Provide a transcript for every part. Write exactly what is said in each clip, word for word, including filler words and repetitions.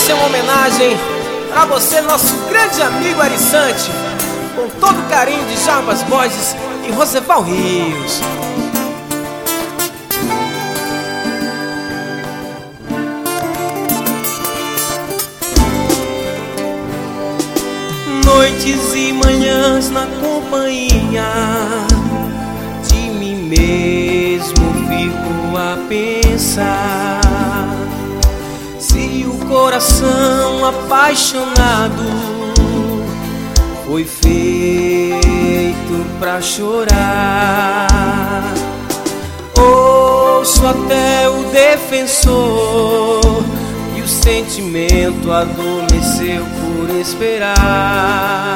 Essa é uma homenagem pra você, nosso grande amigo Ari Sante, com todo o carinho de Jarbas Borges e Roseval Rios. Noites e manhãs na companhia de mim mesmo fico a pensar, se o coração apaixonado foi feito pra chorar. Ouço até o defensor e o sentimento adormeceu por esperar.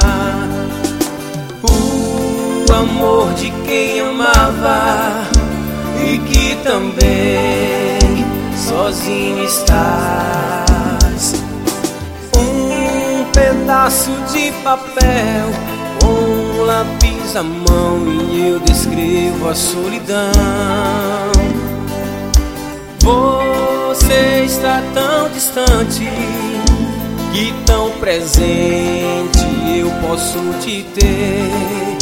O amor de quem amava e que também sozinho estás. Um pedaço de papel com um lápis à mão e eu descrevo a solidão. Você está tão distante que tão presente eu posso te ter.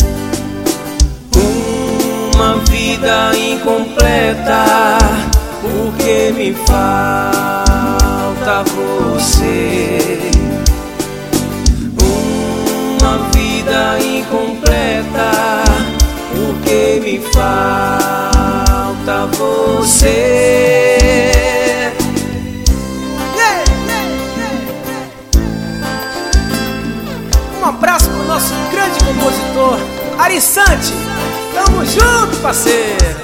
Uma vida incompleta porque me falta você. Uma vida incompleta porque me falta você. Um abraço pro nosso grande compositor Ari Sante. Tamo junto, parceiro.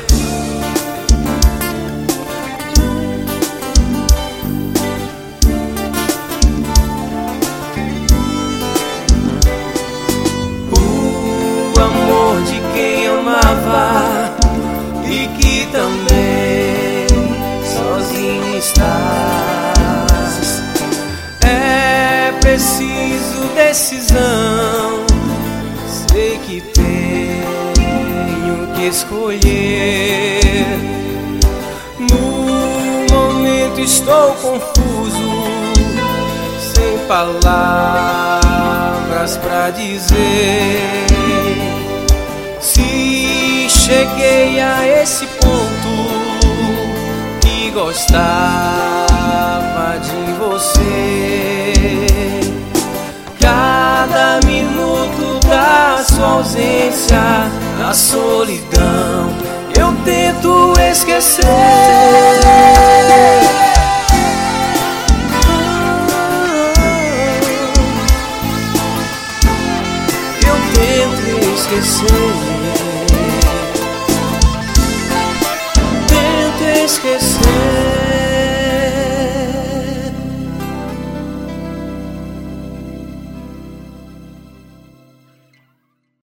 De quem amava e que também sozinho estás. É preciso decisão, sei que tenho que escolher. No momento estou confuso, sem palavras pra dizer. Se cheguei a esse ponto que gostava de você, cada minuto da sua ausência, da solidão, eu tento esquecer. Eu tento esquecer.